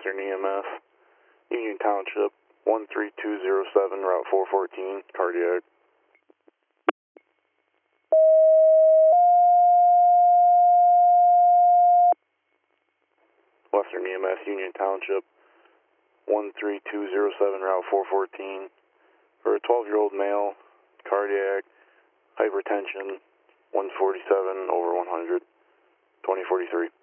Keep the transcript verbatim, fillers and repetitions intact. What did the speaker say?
Western E M S, Union Township, one three two zero seven, Route four fourteen, cardiac. Western E M S, Union Township, one three two zero seven, Route four fourteen, for a twelve-year-old male, cardiac, hypertension, one forty-seven over one hundred, twenty forty-three.